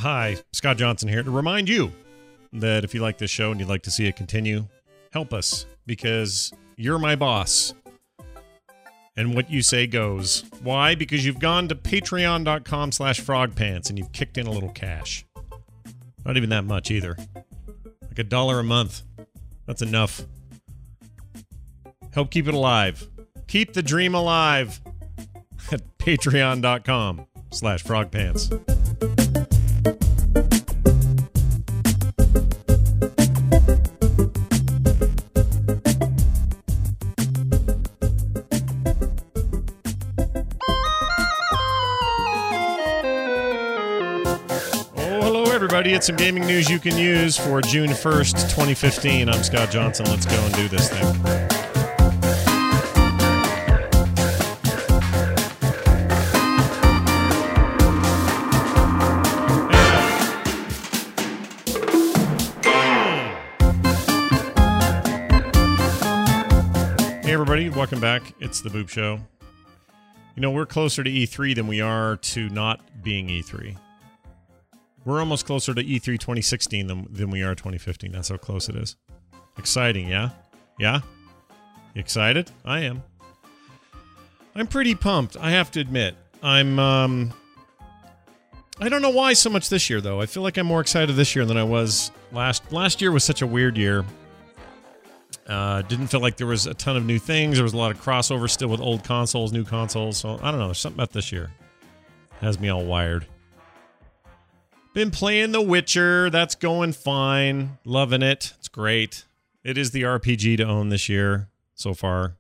Hi, Scott Johnson here to remind you that if you like this show and you'd like to see it continue, help us, because you're my boss. And what you say goes. Why? Because you've gone to patreon.com/frogpants and you've kicked in a little cash. Not even that much either. Like $1 a month. That's enough. Help keep it alive. Keep the dream alive at patreon.com/frogpants. It's some gaming news you can use for June 1st, 2015. I'm Scott Johnson. Let's go and do this thing. Hey, everybody. Welcome back. It's The Boop Show. You know, we're closer to E3 than we are to not being E3. We're almost closer to E3 2016 than we are 2015. That's how close it is. Exciting, yeah? Yeah? You excited? I am. I'm pretty pumped, I have to admit. I don't know why so much this year, though. I feel like I'm more excited this year than I was last year was such a weird year. Didn't feel like there was a ton of new things. There was a lot of crossover still with old consoles, new consoles. So, I don't know. There's something about this year. Has me all wired. Been playing The Witcher. That's going fine. Loving it. It's great. It is the RPG to own this year so far.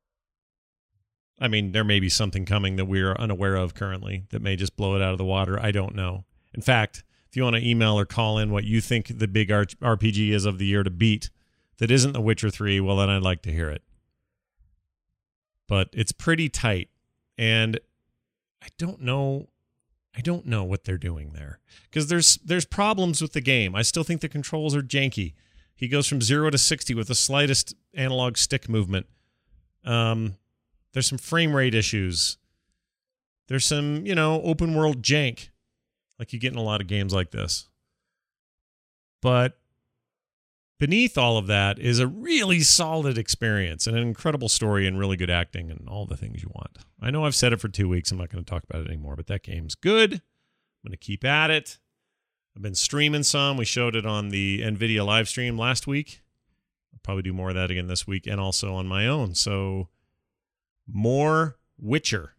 I mean, there may be something coming that we are unaware of currently that may just blow it out of the water. I don't know. In fact, if you want to email or call in what you think the big RPG is of the year to beat that isn't The Witcher 3, well, then I'd like to hear it. But it's pretty tight. And I don't know what they're doing there, because there's problems with the game. I still think the controls are janky. He goes from 0 to 60 with the slightest analog stick movement. There's some frame rate issues. There's some, open world jank, like you get in a lot of games like this. But beneath all of that is a really solid experience and an incredible story and really good acting and all the things you want. I know I've said it for 2 weeks. I'm not going to talk about it anymore, but that game's good. I'm going to keep at it. I've been streaming some. We showed it on the NVIDIA live stream last week. I'll probably do more of that again this week and also on my own. So more Witcher.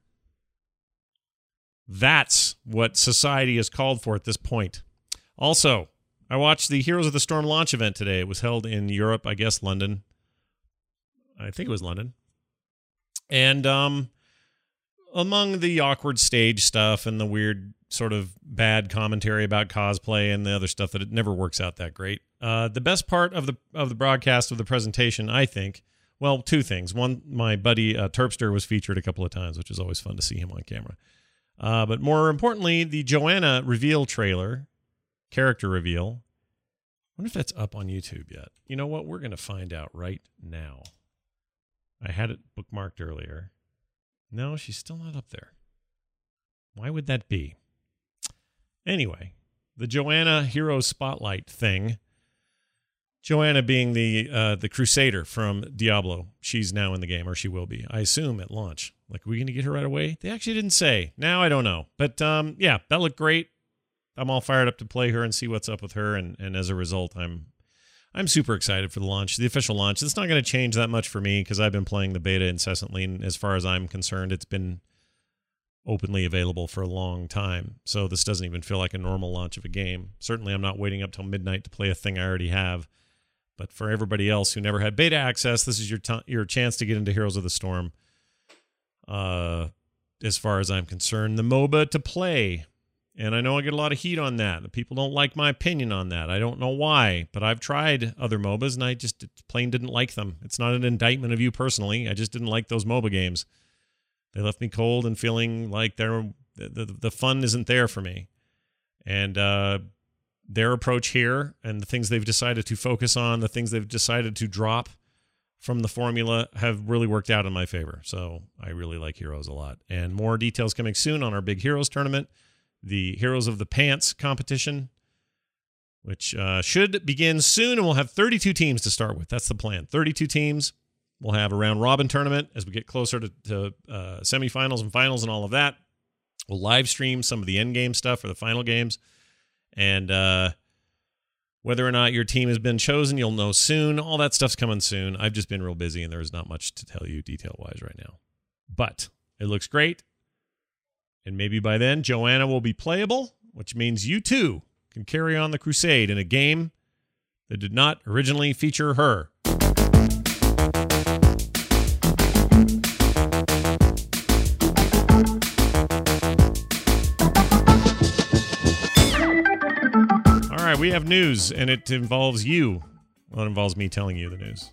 That's what society has called for at this point. Also, I watched the Heroes of the Storm launch event today. It was held in Europe, I guess London. I think it was London. And among the awkward stage stuff and the weird sort of bad commentary about cosplay and the other stuff that it never works out that great, the best part of the broadcast of the presentation, I think, well, two things. One, my buddy Terpster was featured a couple of times, which is always fun to see him on camera. But more importantly, the Joanna reveal trailer, character reveal. I wonder if that's up on YouTube yet. You know what? We're going to find out right now. I had it bookmarked earlier. No, she's still not up there. Why would that be? Anyway, the Joanna Hero Spotlight thing. Joanna being the Crusader from Diablo. She's now in the game, or she will be. I assume at launch. Like, are we going to get her right away? They actually didn't say. Now I don't know. But yeah, that looked great. I'm all fired up to play her and see what's up with her, and as a result, I'm super excited for the launch, the official launch. It's not going to change that much for me because I've been playing the beta incessantly, and as far as I'm concerned, it's been openly available for a long time. So this doesn't even feel like a normal launch of a game. Certainly, I'm not waiting up till midnight to play a thing I already have. But for everybody else who never had beta access, this is your chance to get into Heroes of the Storm. As far as I'm concerned, the MOBA to play. And I know I get a lot of heat on that. People don't like my opinion on that. I don't know why, but I've tried other MOBAs and I just plain didn't like them. It's not an indictment of you personally. I just didn't like those MOBA games. They left me cold and feeling like the fun isn't there for me. And their approach here and the things they've decided to focus on, the things they've decided to drop from the formula have really worked out in my favor. So I really like Heroes a lot. And more details coming soon on our big Heroes tournament. the Heroes of the Pants competition, which should begin soon, and we'll have 32 teams to start with. That's the plan. 32 teams. We'll have a round-robin tournament as we get closer to semifinals and finals and all of that. We'll live stream some of the end game stuff for the final games. And whether or not your team has been chosen, you'll know soon. All that stuff's coming soon. I've just been real busy, and there's not much to tell you detail-wise right now. But it looks great. And maybe by then, Joanna will be playable, which means you too can carry on the crusade in a game that did not originally feature her. All right, we have news, and it involves you. Well, it involves me telling you the news.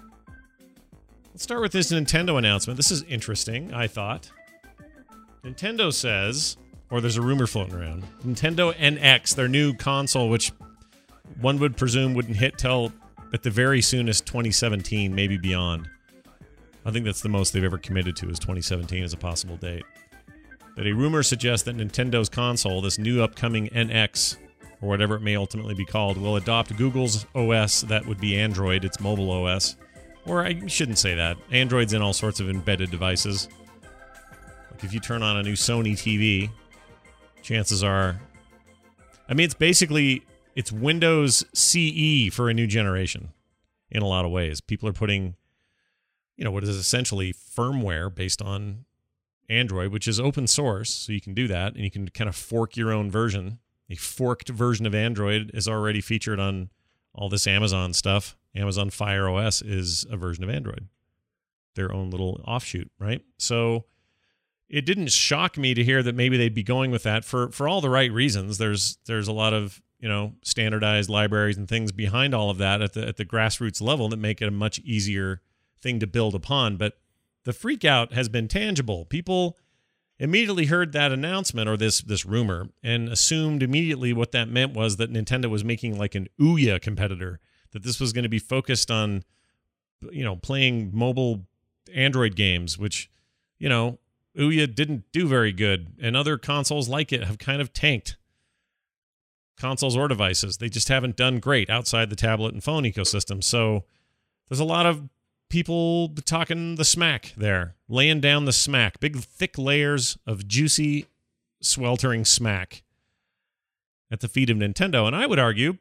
Let's start with this Nintendo announcement. This is interesting, I thought. Nintendo says, or there's a rumor floating around, Nintendo NX, their new console, which one would presume wouldn't hit till at the very soonest 2017, maybe beyond. I think that's the most they've ever committed to, is 2017 as a possible date. But a rumor suggests that Nintendo's console, this new upcoming NX, or whatever it may ultimately be called, will adopt Google's OS. That would be Android, its mobile OS. Or I shouldn't say that. Android's in all sorts of embedded devices. Like if you turn on a new Sony TV, chances are... I mean, it's Windows CE for a new generation in a lot of ways. People are putting, what is essentially firmware based on Android, which is open source, so you can do that, and you can kind of fork your own version. A forked version of Android is already featured on all this Amazon stuff. Amazon Fire OS is a version of Android. Their own little offshoot, right? So it didn't shock me to hear that maybe they'd be going with that for all the right reasons. There's a lot of, standardized libraries and things behind all of that at the grassroots level that make it a much easier thing to build upon. But the freak out has been tangible. People immediately heard that announcement or this rumor and assumed immediately what that meant was that Nintendo was making like an Ouya competitor, that this was going to be focused on, playing mobile Android games, which, Ouya didn't do very good, and other consoles like it have kind of tanked. Consoles or devices, they just haven't done great outside the tablet and phone ecosystem. So there's a lot of people talking the smack there, laying down the smack, big thick layers of juicy, sweltering smack at the feet of Nintendo. And I would argue,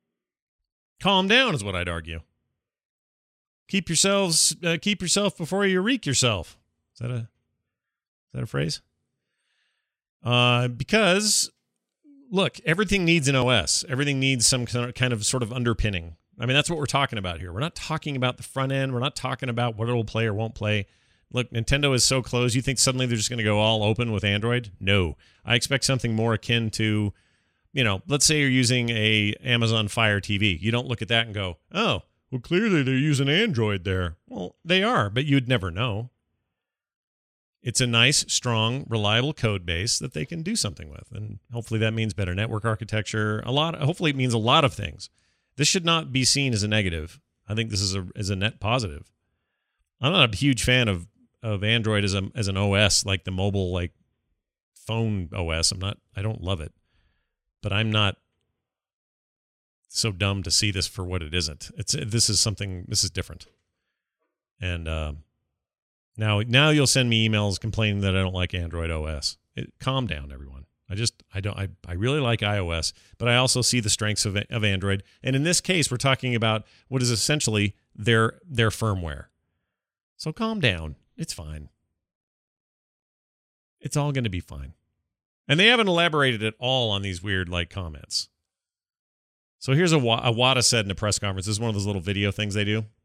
calm down is what I'd argue. Keep yourself before you reek yourself. Is that a phrase? Because look, everything needs an OS. Everything needs some kind of sort of underpinning. I mean, that's what we're talking about here. We're not talking about the front end. We're not talking about what it'll play or won't play. Look, Nintendo is so close. You think suddenly they're just going to go all open with Android? No. I expect something more akin to, let's say you're using a Amazon Fire TV. You don't look at that and go, oh, well, clearly they're using Android there. Well, they are, but you'd never know. It's a nice, strong, reliable code base that they can do something with. And hopefully that means better network architecture. Hopefully it means a lot of things. This should not be seen as a negative. I think this is a net positive. I'm not a huge fan of Android as an OS, like the mobile phone OS. I don't love it. But I'm not so dumb to see this for what it isn't. This is different. And now you'll send me emails complaining that I don't like Android OS. Calm down, everyone. I really like iOS, but I also see the strengths of Android. And in this case, we're talking about what is essentially their firmware. So calm down. It's fine. It's all going to be fine. And they haven't elaborated at all on these weird comments. So here's a Iwata said in a press conference. This is one of those little video things they do.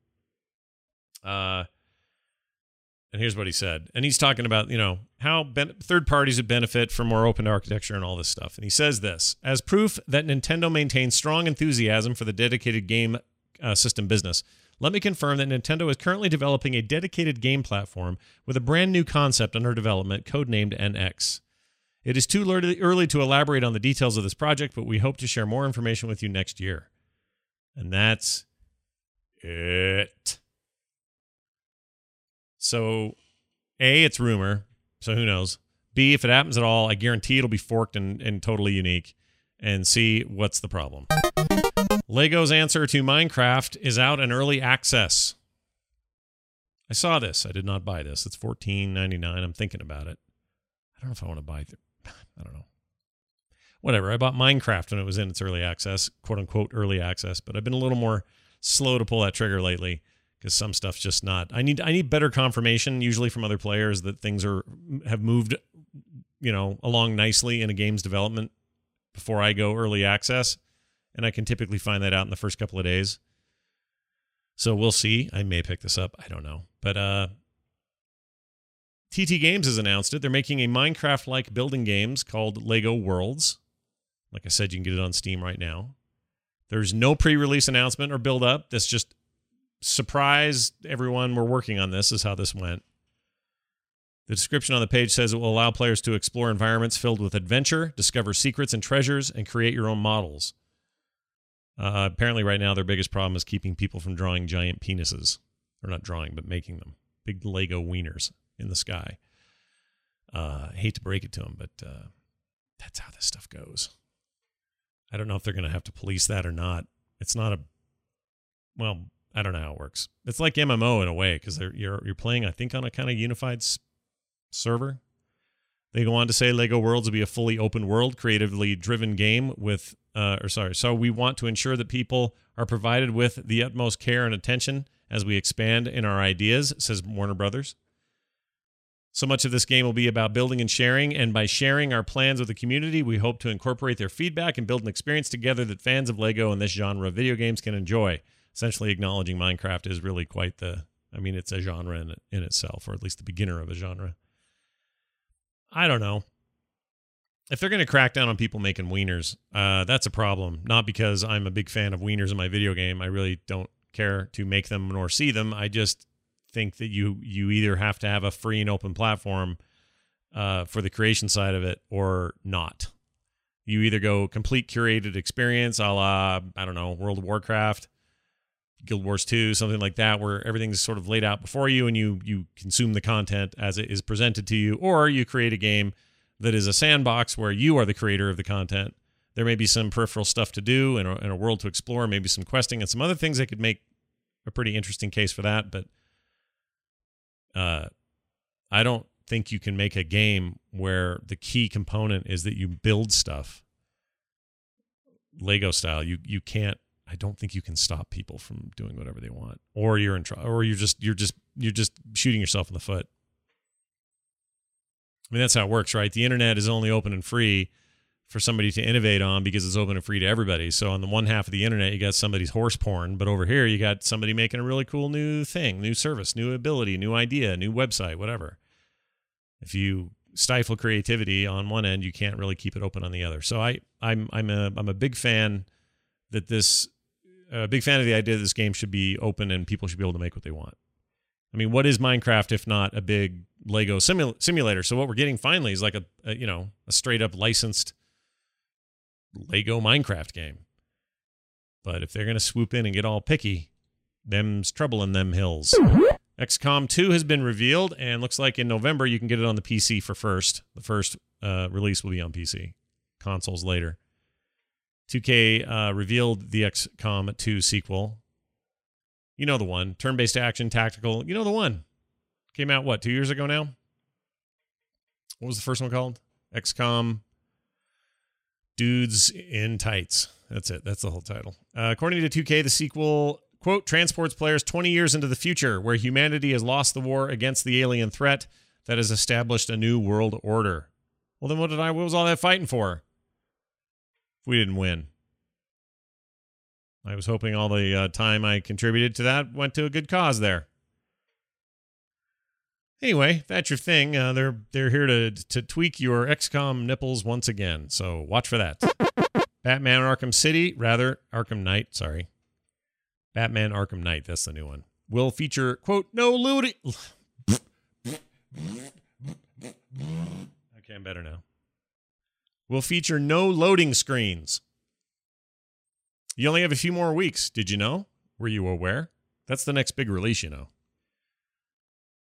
And here's what he said. And he's talking about, how third parties would benefit from more open architecture and all this stuff. And he says this: as proof that Nintendo maintains strong enthusiasm for the dedicated game system business, let me confirm that Nintendo is currently developing a dedicated game platform with a brand new concept under development, codenamed NX. It is too early to elaborate on the details of this project, but we hope to share more information with you next year. And that's it. So, A, it's rumor, so who knows? B, if it happens at all, I guarantee it'll be forked and totally unique. And C, what's the problem? Lego's answer to Minecraft is out in early access. I saw this. I did not buy this. It's $14.99. I'm thinking about it. I don't know if I want to buy it. I don't know. Whatever. I bought Minecraft when it was in its early access, quote unquote early access, but I've been a little more slow to pull that trigger lately because some stuff's just not. I need better confirmation, usually from other players, that things have moved, along nicely in a game's development before I go early access, and I can typically find that out in the first couple of days. So we'll see. I may pick this up. I don't know. But TT Games has announced it. They're making a Minecraft-like building games called Lego Worlds. Like I said, you can get it on Steam right now. There's no pre-release announcement or build-up. This just surprised everyone. We're working on this, is how this went. The description on the page says it will allow players to explore environments filled with adventure, discover secrets and treasures, and create your own models. Apparently right now their biggest problem is keeping people from drawing giant penises. Or not drawing, but making them. Big Lego wieners in the sky. Hate to break it to them, but that's how this stuff goes. I don't know if they're going to have to police that or not. It's not well, I don't know how it works. It's like MMO in a way, because you're playing, I think, on a kind of unified server. They go on to say Lego Worlds will be a fully open world, creatively driven game with, so we want to ensure that people are provided with the utmost care and attention as we expand in our ideas, says Warner Brothers. So much of this game will be about building and sharing, and by sharing our plans with the community, we hope to incorporate their feedback and build an experience together that fans of Lego and this genre of video games can enjoy. Essentially acknowledging Minecraft is really quite it's a genre in itself, or at least the beginner of a genre. I don't know. If they're going to crack down on people making wieners, that's a problem. Not because I'm a big fan of wieners in my video game. I really don't care to make them nor see them. I just think that you either have to have a free and open platform for the creation side of it or not. You either go complete curated experience a la, I don't know, World of Warcraft, Guild Wars 2, something like that, where everything's sort of laid out before you and you consume the content as it is presented to you, or you create a game that is a sandbox where you are the creator of the content. There may be some peripheral stuff to do and a world to explore, maybe some questing and some other things that could make a pretty interesting case for that, but I don't think you can make a game where the key component is that you build stuff Lego style. You can't. I don't think you can stop people from doing whatever they want, or you're in trouble, or you're just shooting yourself in the foot. I mean, that's how it works, right? The internet is only open and free for somebody to innovate on because it's open and free to everybody. So on the one half of the internet, you got somebody's horse porn, but over here you got somebody making a really cool new thing, new service, new ability, new idea, new website, whatever. If you stifle creativity on one end, you can't really keep it open on the other. So I'm a big fan that big fan of the idea that this game should be open and people should be able to make what they want. I mean, what is Minecraft if not a big Lego simulator? So what we're getting finally is like a straight up licensed Lego Minecraft game. But if they're going to swoop in and get all picky, them's trouble in them hills. XCOM 2 has been revealed, and looks like in November you can get it on the PC for first. The first release will be on PC. Consoles later. 2K revealed the XCOM 2 sequel. You know the one. Turn-based action, tactical. You know the one. Came out, 2 years ago now? What was the first one called? XCOM Dudes in Tights. That's it. That's the whole title. According to 2K, the sequel, quote, transports players 20 years into the future, where humanity has lost the war against the alien threat that has established a new world order. Well, then what was all that fighting for? We didn't win. I was hoping all the time I contributed to that went to a good cause there. Anyway, that's your thing. They're here to tweak your XCOM nipples once again, so watch for that. Batman Arkham Knight, sorry. Batman Arkham Knight, that's the new one. Will feature, quote, no looting. Okay, I'm better now. Will feature no loading screens. You only have a few more weeks. Did you know? Were you aware? That's the next big release, you know.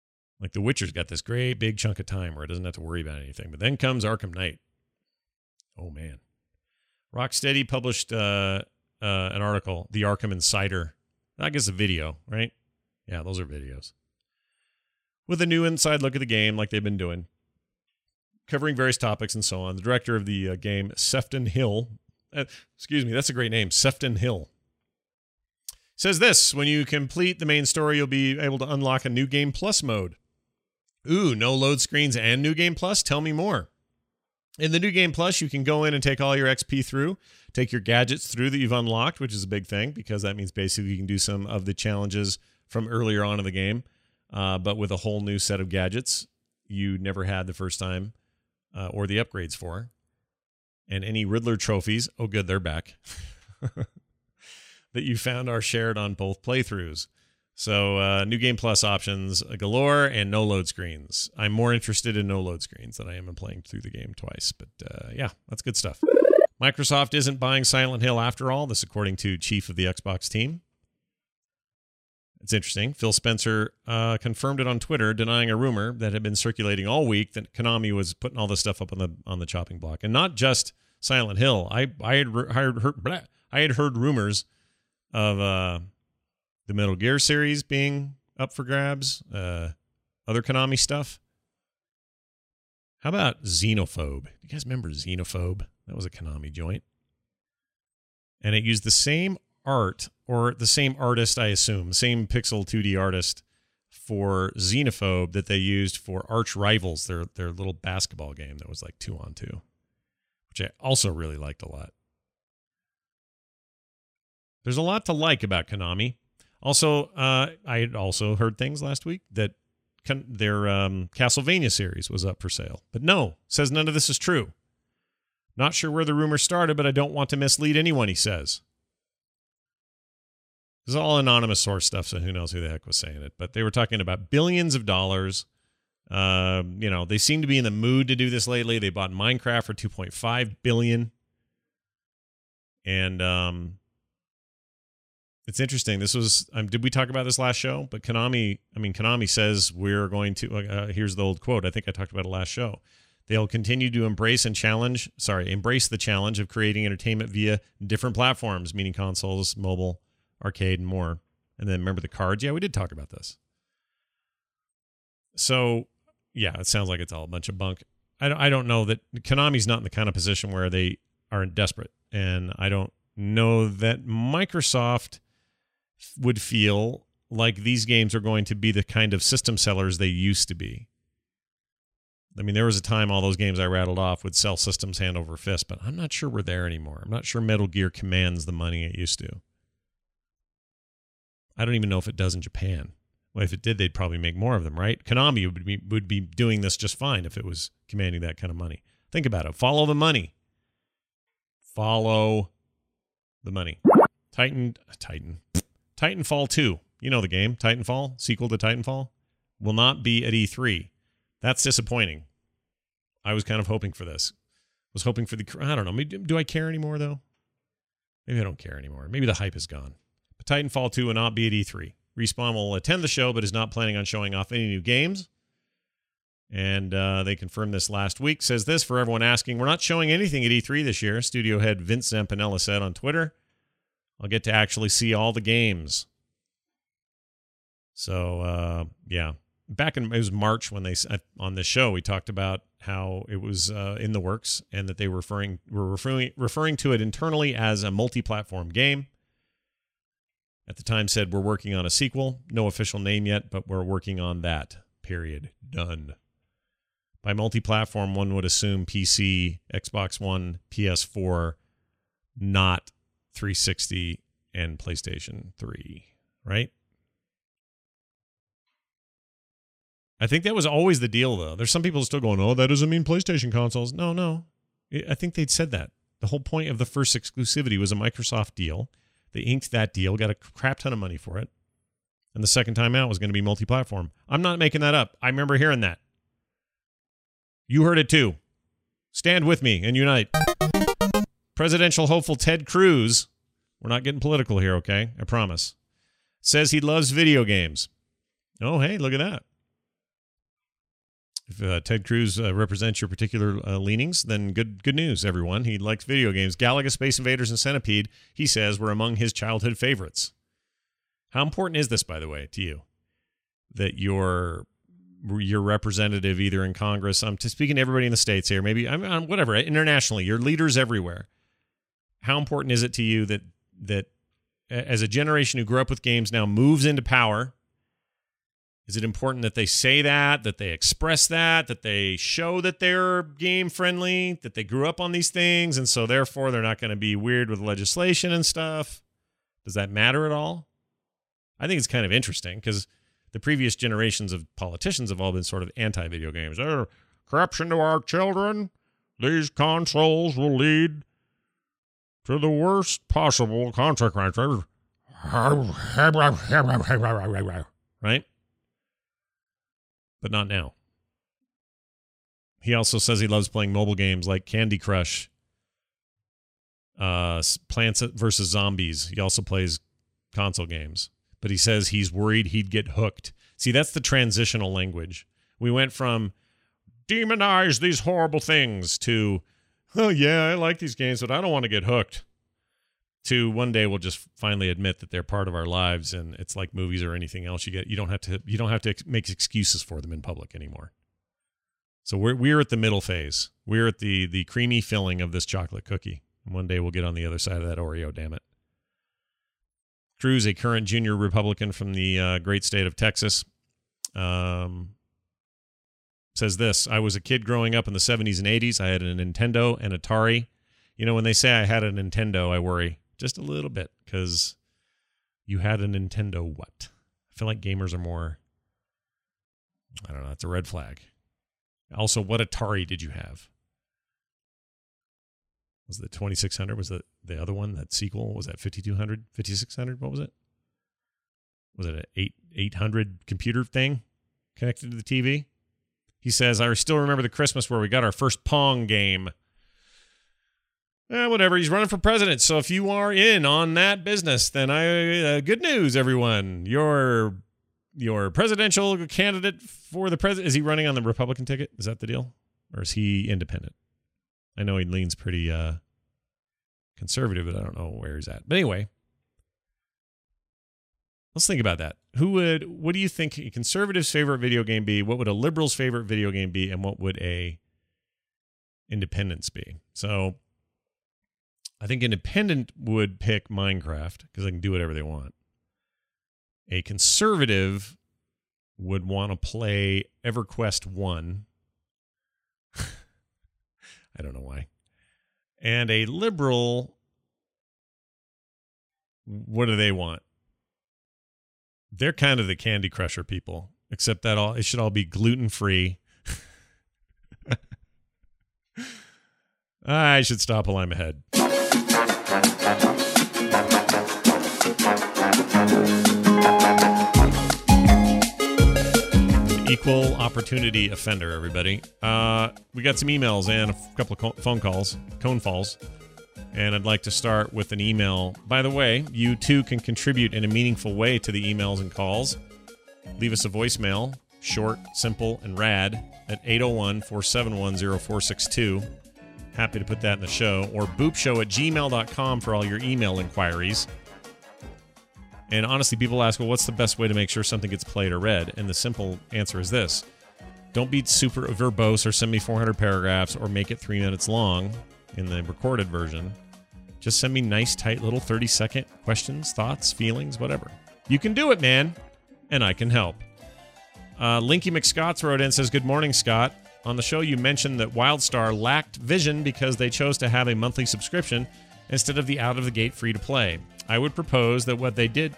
Like The Witcher's got this great big chunk of time where it doesn't have to worry about anything. But then comes Arkham Knight. Oh, man. Rocksteady published an article, The Arkham Insider. I guess a video, right? Yeah, those are videos. With a new inside look at the game like they've been doing. Covering various topics and so on. The director of the game, Sefton Hill. Excuse me, that's a great name. Sefton Hill. Says this, when you complete the main story, you'll be able to unlock a New Game Plus mode. Ooh, no load screens and New Game Plus? Tell me more. In the New Game Plus, you can go in and take all your XP through, take your gadgets through that you've unlocked, which is a big thing because that means basically you can do some of the challenges from earlier on in the game, but with a whole new set of gadgets you never had the first time or the upgrades for. And any Riddler trophies, oh good, they're back, that you found are shared on both playthroughs. So New Game Plus options galore and no load screens. I'm more interested in no load screens than I am in playing through the game twice. But yeah, that's good stuff. Microsoft isn't buying Silent Hill after all. This according to chief of the Xbox team. It's interesting. Phil Spencer confirmed it on Twitter, denying a rumor that had been circulating all week that Konami was putting all this stuff up on the chopping block. And not just Silent Hill. I had heard rumors of the Metal Gear series being up for grabs, other Konami stuff. How about Xenophobe? You guys remember Xenophobe? That was a Konami joint. And it used the same art, or the same artist, I assume, the same pixel 2D artist for Xenophobe that they used for Arch Rivals, their little basketball game that was like 2-on-2, which I also really liked a lot. There's a lot to like about Konami. Also, I had also heard things last week that their Castlevania series was up for sale. But no, says none of this is true. Not sure where the rumor started, but I don't want to mislead anyone, he says. This is all anonymous source stuff, so who knows who the heck was saying it. But they were talking about billions of dollars. They seem to be in the mood to do this lately. They bought Minecraft for $2.5 billion. And it's interesting. This was, did we talk about this last show? But Konami says we're going to, here's the old quote. I think I talked about it last show. They'll continue to embrace the challenge of creating entertainment via different platforms, meaning consoles, mobile, arcade, and more. And then remember the cards? Yeah, we did talk about this. So, yeah, it sounds like it's all a bunch of bunk. I don't know that Konami's not in the kind of position where they are desperate. And I don't know that Microsoft would feel like these games are going to be the kind of system sellers they used to be. I mean, there was a time all those games I rattled off would sell systems hand over fist, but I'm not sure we're there anymore. I'm not sure Metal Gear commands the money it used to. I don't even know if it does in Japan. Well, if it did, they'd probably make more of them, right? Konami would be doing this just fine if it was commanding that kind of money. Think about it. Follow the money. Follow the money. Titanfall 2. You know the game. Titanfall, sequel to Titanfall, will not be at E3. That's disappointing. I was kind of hoping for this. Was hoping for I don't know. Do I care anymore, though? Maybe I don't care anymore. Maybe the hype is gone. But Titanfall 2 will not be at E3. Respawn will attend the show, but is not planning on showing off any new games. And they confirmed this last week. Says this, for everyone asking, we're not showing anything at E3 this year. Studio head Vince Zampinella said on Twitter, I'll get to actually see all the games. So, yeah. It was March when on this show, we talked about how it was in the works and that they were referring to it internally as a multi-platform game. At the time said, we're working on a sequel. No official name yet, but we're working on that. Period. Done. By multi-platform, one would assume PC, Xbox One, PS4, not 360 and PlayStation 3, right? I think that was always the deal, though. There's some people still going, oh, that doesn't mean PlayStation consoles. No. I think they'd said that. The whole point of the first exclusivity was a Microsoft deal. They inked that deal, got a crap ton of money for it. And the second time out was going to be multi-platform. I'm not making that up. I remember hearing that. You heard it too. Stand with me and unite. Presidential hopeful Ted Cruz, we're not getting political here, okay? I promise, says he loves video games. Oh, hey, look at that. If Ted Cruz represents your particular leanings, then good news, everyone. He likes video games. Galaga, Space Invaders, and Centipede, he says, were among his childhood favorites. How important is this, by the way, to you? That your representative, either in Congress, I'm speaking to everybody in the States here, maybe, I'm whatever, internationally, your leaders everywhere. How important is it to you that as a generation who grew up with games now moves into power? Is it important that they say that they express that they show that they're game friendly, that they grew up on these things, and so therefore they're not going to be weird with legislation and stuff? Does that matter at all? I think it's kind of interesting because the previous generations of politicians have all been sort of anti-video games. Corruption to our children. These consoles will lead to the worst possible consequences. Right? But not now. He also says he loves playing mobile games like Candy Crush, Plants vs. Zombies. He also plays console games. But he says he's worried he'd get hooked. See, that's the transitional language. We went from demonize these horrible things to, oh yeah, I like these games, but I don't want to get hooked, to one day we'll just finally admit that they're part of our lives, and it's like movies or anything else. You don't have to make excuses for them in public anymore. So we're at the middle phase. We're at the creamy filling of this chocolate cookie. And one day we'll get on the other side of that Oreo, damn it. Cruz, a current junior Republican from the great state of Texas, says this: I was a kid growing up in the 70s and 80s. I had a Nintendo and Atari. You know, when they say I had a Nintendo, I worry just a little bit, because you had a Nintendo what? I feel like gamers are more, I don't know, it's a red flag. Also, what Atari did you have? Was it the 2600? Was it the other one, that sequel? Was that 5200? 5600? What was it? Was it an 800 computer thing connected to the TV? He says, I still remember the Christmas where we got our first Pong game. Whatever, he's running for president. So if you are in on that business, then good news, everyone. Your presidential candidate for the president, is he running on the Republican ticket? Is that the deal? Or is he independent? I know he leans pretty conservative, but I don't know where he's at. But anyway, let's think about that. What do you think a conservative's favorite video game be? What would a liberal's favorite video game be? And what would a independent's be? So I think independent would pick Minecraft because they can do whatever they want. A conservative would want to play EverQuest 1. I don't know why. And a liberal, what do they want? They're kind of the Candy Crusher people, except that it should all be gluten-free. I should stop while I'm ahead. Equal opportunity offender, everybody. We got some emails and a couple of phone calls, cone falls, and I'd like to start with an email. By the way, you too can contribute in a meaningful way to the emails and calls. Leave us a voicemail, short, simple, and rad, at 801-471-0462. Happy to put that in the show. Or boopshow@gmail.com for all your email inquiries. And honestly, people ask, well, what's the best way to make sure something gets played or read? And the simple answer is this. Don't be super verbose or send me 400 paragraphs or make it 3 minutes long in the recorded version. Just send me nice, tight little 30-second questions, thoughts, feelings, whatever. You can do it, man. And I can help. Linky McScotts wrote in and says, good morning, Scott. On the show, you mentioned that WildStar lacked vision because they chose to have a monthly subscription instead of the out-of-the-gate free-to-play. I would propose that what they did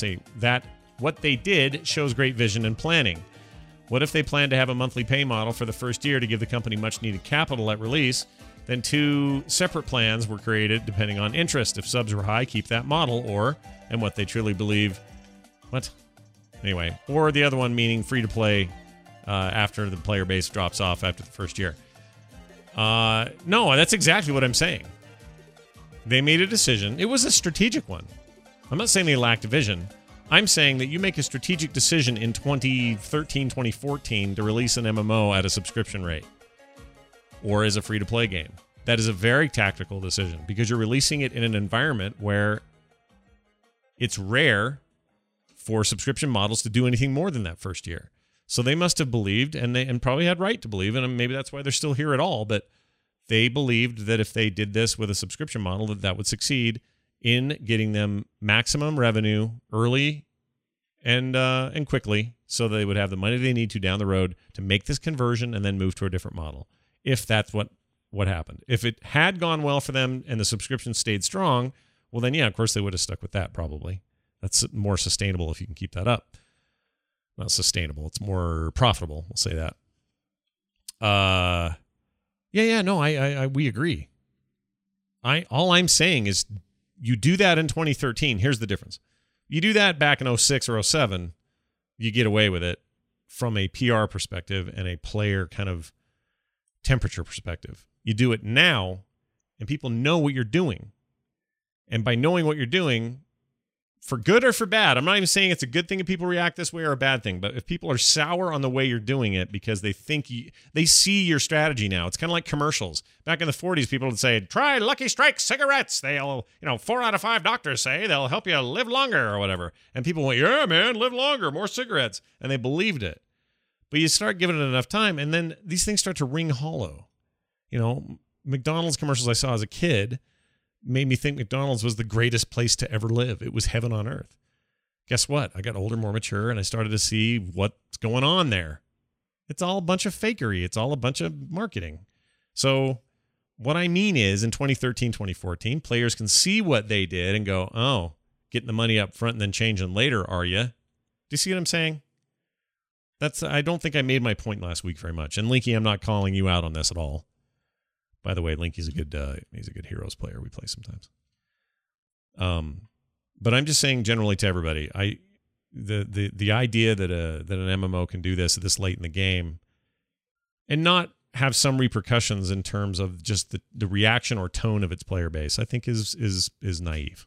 shows great vision and planning. What if they plan to have a monthly pay model for the first year to give the company much-needed capital at release? Then 2 separate plans were created depending on interest. If subs were high, keep that model, and what they truly believe. What? Anyway, or the other one meaning free-to-play after the player base drops off after the first year. No, that's exactly what I'm saying. They made a decision. It was a strategic one. I'm not saying they lacked vision. I'm saying that you make a strategic decision in 2013, 2014 to release an MMO at a subscription rate or as a free-to-play game. That is a very tactical decision because you're releasing it in an environment where it's rare for subscription models to do anything more than that first year. So they must have believed, and probably had right to believe, and maybe that's why they're still here at all, but they believed that if they did this with a subscription model, that would succeed in getting them maximum revenue early and quickly, so they would have the money they need to down the road to make this conversion and then move to a different model. If that's what happened. If it had gone well for them and the subscription stayed strong, well then, yeah, of course they would have stuck with that probably. That's more sustainable if you can keep that up. Not sustainable. It's more profitable. We'll say that. No, we agree. All I'm saying is you do that in 2013. Here's the difference. You do that back in 06 or 07, you get away with it from a PR perspective and a player kind of temperature perspective. You do it now, and people know what you're doing. And by knowing what you're doing, for good or for bad, I'm not even saying it's a good thing if people react this way or a bad thing, but if people are sour on the way you're doing it because they think they see your strategy now. It's kind of like commercials. Back in the 40s, people would say, try Lucky Strike cigarettes. They'll, 4 out of 5 doctors say they'll help you live longer or whatever. And people went, yeah, man, live longer, more cigarettes. And they believed it. But you start giving it enough time, and then these things start to ring hollow. McDonald's commercials I saw as a kid made me think McDonald's was the greatest place to ever live. It was heaven on earth. Guess what? I got older, more mature, and I started to see what's going on there. It's all a bunch of fakery. It's all a bunch of marketing. So what I mean is in 2013, 2014, players can see what they did and go, oh, getting the money up front and then changing later, are you? Do you see what I'm saying? I don't think I made my point last week very much. And Linky, I'm not calling you out on this at all. By the way, Linky's he's a good Heroes player. We play sometimes. But I'm just saying generally to everybody, the idea that an MMO can do this late in the game and not have some repercussions in terms of just the reaction or tone of its player base, I think is naive.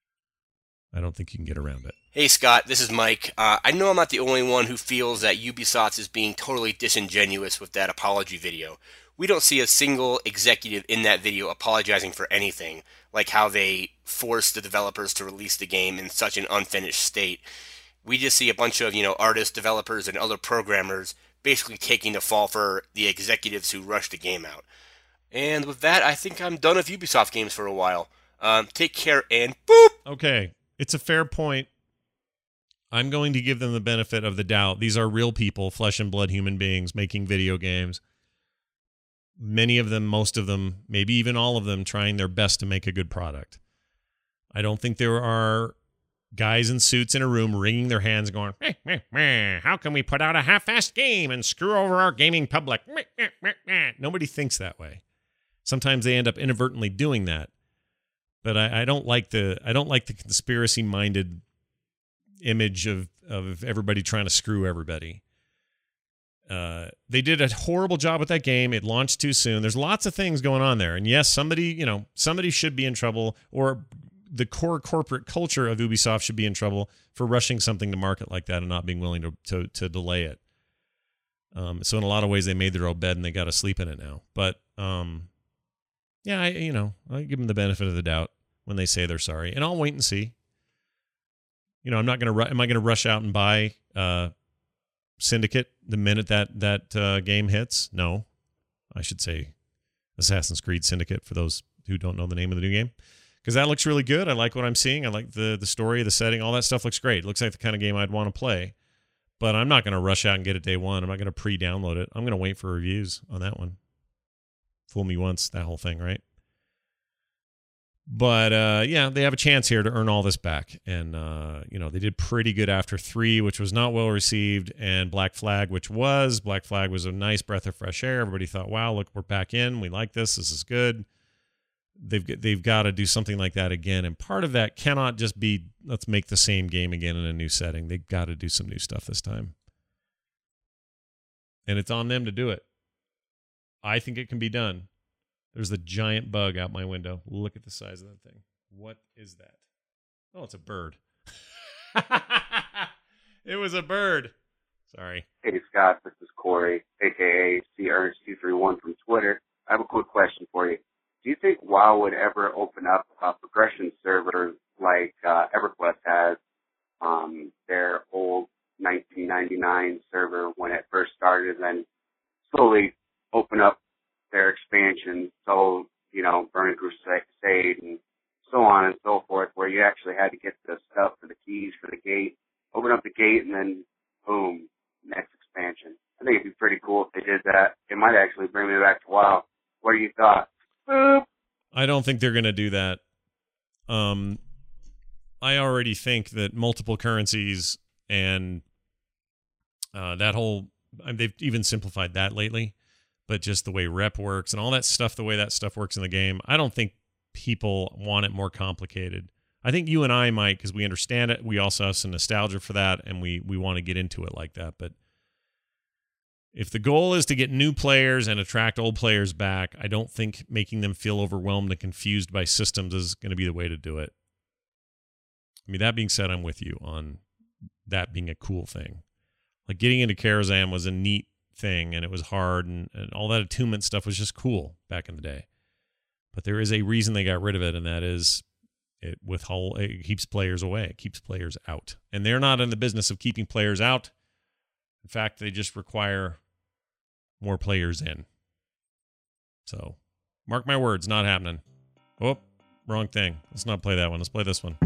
I don't think you can get around it. Hey, Scott, this is Mike. I know I'm not the only one who feels that Ubisoft is being totally disingenuous with that apology video. We don't see a single executive in that video apologizing for anything, like how they forced the developers to release the game in such an unfinished state. We just see a bunch of, artists, developers, and other programmers basically taking the fall for the executives who rushed the game out. And with that, I think I'm done with Ubisoft games for a while. Take care and boop! Okay, it's a fair point. I'm going to give them the benefit of the doubt. These are real people, flesh and blood human beings making video games. Many of them, most of them, maybe even all of them trying their best to make a good product. I don't think there are guys in suits in a room wringing their hands going, how can we put out a half-assed game and screw over our gaming public? Nobody thinks that way. Sometimes they end up inadvertently doing that. But I don't like the conspiracy-minded image of everybody trying to screw everybody. They did a horrible job with that game. It launched too soon. There's lots of things going on there. And yes, somebody should be in trouble, or the core corporate culture of Ubisoft should be in trouble for rushing something to market like that and not being willing to delay it. So in a lot of ways, they made their own bed and they got to sleep in it now. But yeah, I give them the benefit of the doubt when they say they're sorry, and I'll wait and see. I'm not going to. Am I going to rush out and buy Syndicate the minute that game hits? No, I should say Assassin's Creed Syndicate for those who don't know the name of the new game, because that looks really good. I like what I'm seeing. I like the story, the setting, all that stuff looks great. It looks like the kind of game I'd want to play. But I'm not going to rush out and get it day one. I'm not going to pre-download it. I'm going to wait for reviews on that one. Fool me once, that whole thing, right? But, yeah, they have a chance here to earn all this back. And, they did pretty good after 3, which was not well received, and Black Flag, which was. Black Flag was a nice breath of fresh air. Everybody thought, wow, look, we're back in. We like this. This is good. They've got to do something like that again. And part of that cannot just be, let's make the same game again in a new setting. They've got to do some new stuff this time. And it's on them to do it. I think it can be done. There's a giant bug out my window. Look at the size of that thing. What is that? Oh, it's a bird. It was a bird. Sorry. Hey, Scott, this is Corey, a.k.a. CEarns231 from Twitter. I have a quick question for you. Do you think WoW would ever open up a progression server like EverQuest has, their old 1999 server when it first started, and then slowly open up their expansion, so, Burning Crusade and so on and so forth, where you actually had to get the stuff for the keys for the gate, open up the gate, and then boom, next expansion. I think it'd be pretty cool if they did that. It might actually bring me back to WoW. What are your thoughts? Boop. I don't think they're going to do that. I already think that multiple currencies and that whole, they've even simplified that lately, but just the way rep works and all that stuff, the way that stuff works in the game, I don't think people want it more complicated. I think you and I might, because we understand it. We also have some nostalgia for that, and we want to get into it like that. But if the goal is to get new players and attract old players back, I don't think making them feel overwhelmed and confused by systems is going to be the way to do it. I mean, that being said, I'm with you on that being a cool thing. Like getting into Karazhan was a neat thing, and it was hard, and all that attunement stuff was just cool back in the day. But there is a reason they got rid of it, and that is it keeps players away. It keeps players out. And they're not in the business of keeping players out. In fact, they just require more players in. So, mark my words, not happening. Oh, wrong thing. Let's not play that one. Let's play this one.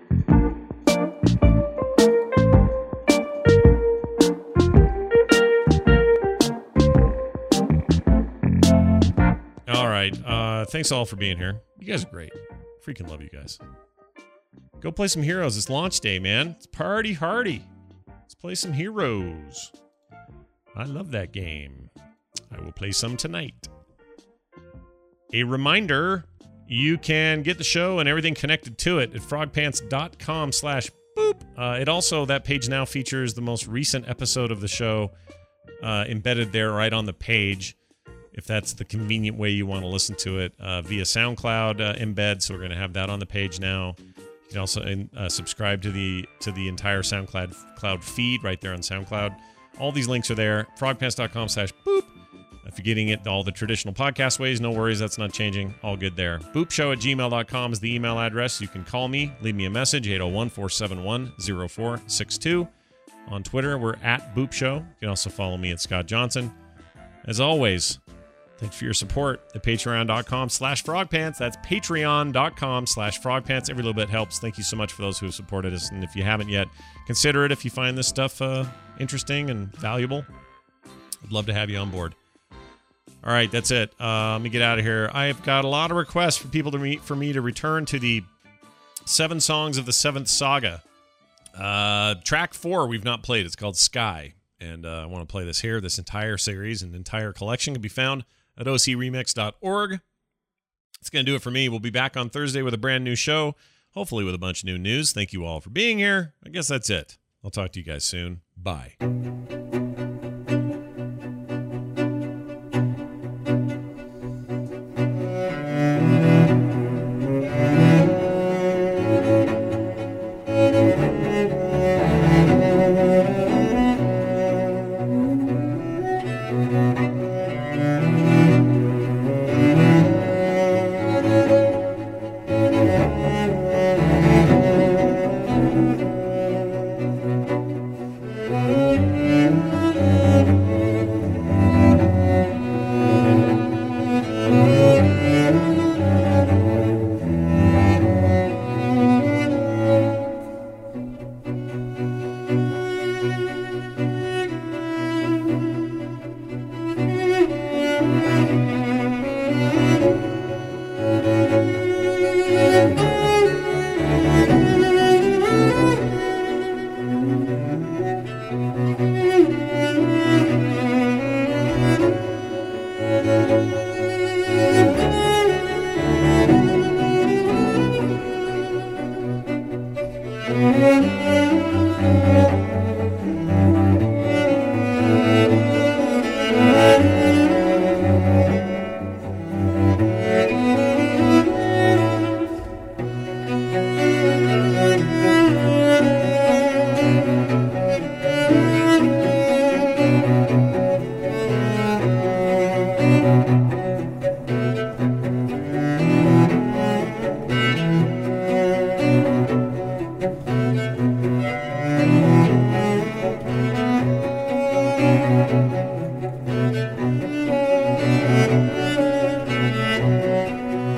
All right. Thanks all for being here. You guys are great. Freaking love you guys. Go play some Heroes. It's launch day, man. It's party hardy. Let's play some Heroes. I love that game. I will play some tonight. A reminder, you can get the show and everything connected to it at frogpants.com/boop. It also, that page now features the most recent episode of the show embedded there right on the page, if that's the convenient way you want to listen to it, via SoundCloud embed. So we're going to have that on the page now. You can also subscribe to the entire SoundCloud feed right there on SoundCloud. All these links are there. frogpants.com/boop. If you're getting it all the traditional podcast ways, no worries. That's not changing. All good there. boopshow@gmail.com is the email address. You can call me. Leave me a message. 801-471-0462. On Twitter, we're at boopshow. You can also follow me at Scott Johnson. As always, thanks for your support at patreon.com/frogpants. That's patreon.com/frogpants. Every little bit helps. Thank you so much for those who have supported us. And if you haven't yet, consider it if you find this stuff interesting and valuable. I'd love to have you on board. All right, that's it. Let me get out of here. I've got a lot of requests for people for me to return to the 7 songs of the 7th saga. Track 4 we've not played. It's called Sky. And I want to play this here. This entire series and entire collection can be found at ocremix.org. It's going to do it for me. We'll be back on Thursday with a brand new show, hopefully with a bunch of new news. Thank you all for being here. I guess that's it. I'll talk to you guys soon. Bye.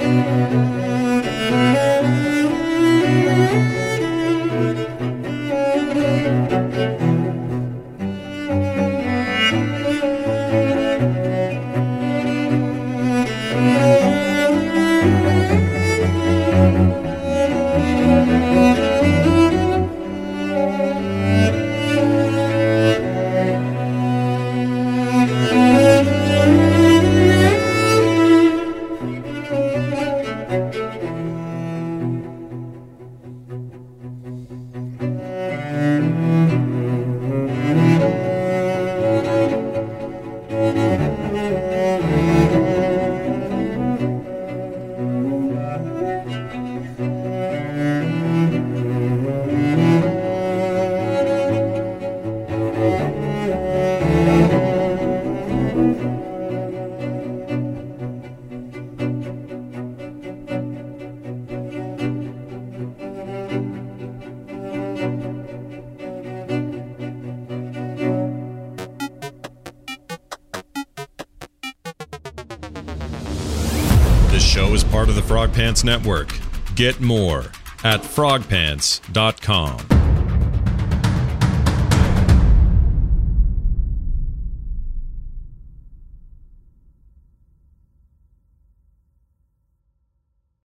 This show is part of the Frog Pants Network. Get more at frogpants.com.